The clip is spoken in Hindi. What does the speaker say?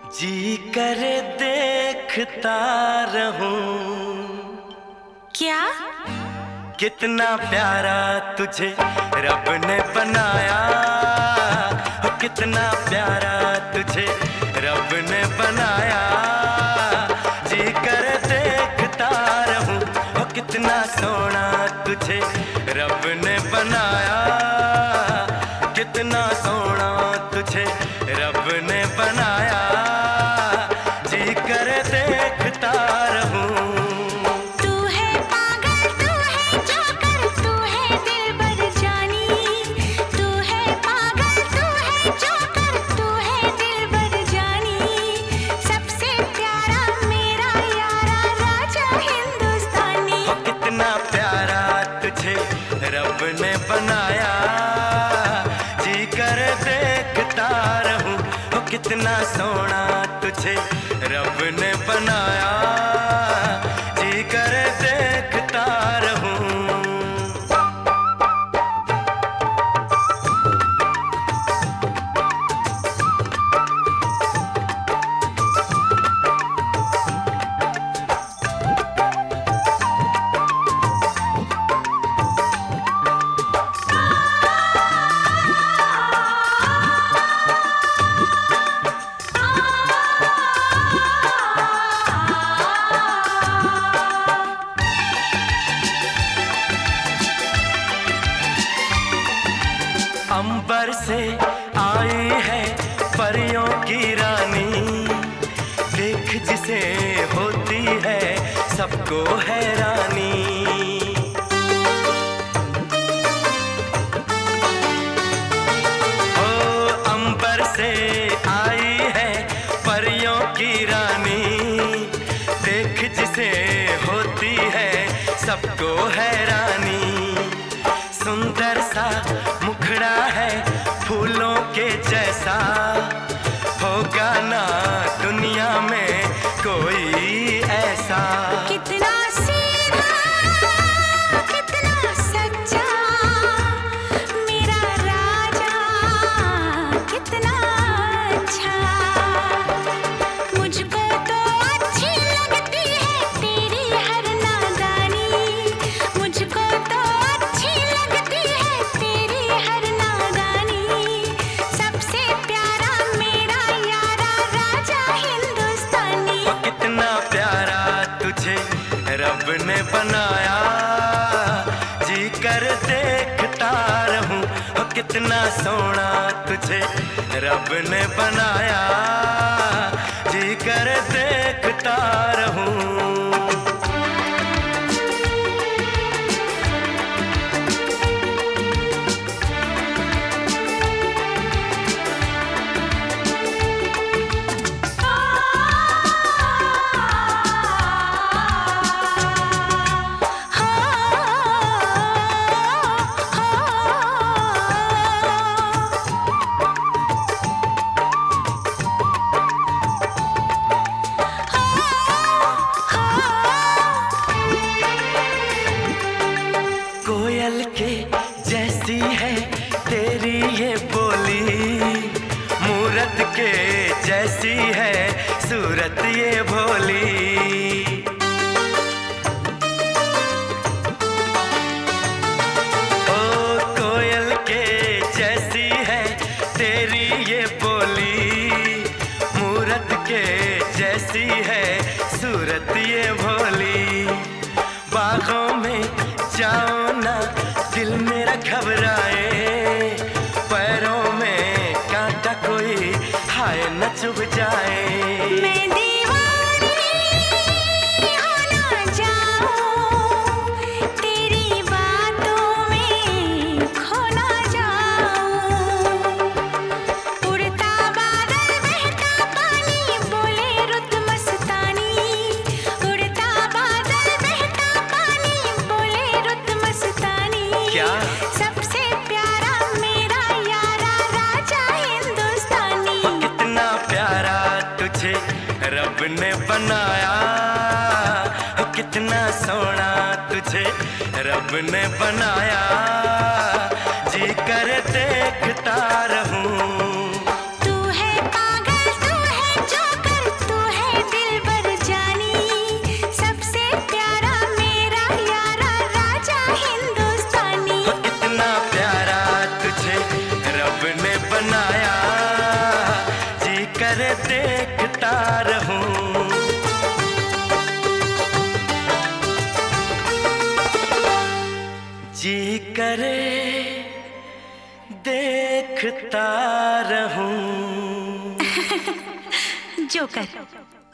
जी करे देखता रहूं। क्या? कितना प्यारा तुझे रब ने बनाया, हो कितना प्यारा तुझे रब ने बनाया। जी करे देखता रहूं, हो कितना सोना तुझे रब ने बनाया। कितना सोना तुझे रब ने बनाया। जी करे देखता रहूं। तू है पागल, तू है जोकर, तू है दिलबर जानी। तू है पागल, तू है जोकर, तू है दिलबर जानी। सबसे प्यारा मेरा यारा राजा हिंदुस्तानी। हो कितना प्यारा तुझे रब ने बनाया। जी कर देखता रहूं, हो कितना सोना तुझे रब ने बनाया। जी कर देखता रहूं। अंबर से आई है परियों की रानी, देख जिसे होती है सबको हैरानी। ओ अंबर से आई है परियों की रानी, देख जिसे होती है सबको हैरानी। सुंदर सा मुखड़ा है फूलों के जैसा, होगा ना दुनिया में कोई ऐसा। कितना सीधा, कितना सच्चा मेरा राजा, कितना अच्छा। मुझको तो अच्छी लगती है तेरी हर नादानी। मुझको तो अच्छी लगती है तेरी हर नादानी। सबसे प्यारा मेरा यारा राजा हिंदुस्तानी। ओ कितना प्यारा तुझे रब ने बनाया। जी कर देखता रहूं, ओ कितना सोना तुझे रब ने बनाया। जी कर देखता रहूं। कोयल के जैसी है तेरी ये बोली, मूरत के जैसी है सूरत ये भोली। ओ कोयल के जैसी है तेरी ये बोली, मूरत के जैसी है सूरत ये भोली। बागों में जाओ ना दिल मेरा घबराए, पैरों में कांटा कोई हाय न चुभ जाए। मैं दीवानी हो ना जाऊं, तेरी बातों में खो ना जाऊं। उड़ता बादल बहता पानी बोले रुत मस्तानी। उड़ता बादल बहता पानी बोले रुत मस्तानी। क्या? सबसे प्यारा मेरा यारा राजा हिंदुस्तानी। हो कितना प्यारा तुझे रब ने बनाया। हो कितना सोना तुझे रब ने बनाया। जी कर देखता रहूं। तू है पागल, तू है जोकर, देखता रहूं। जी करे देखता रहूं। जोकर।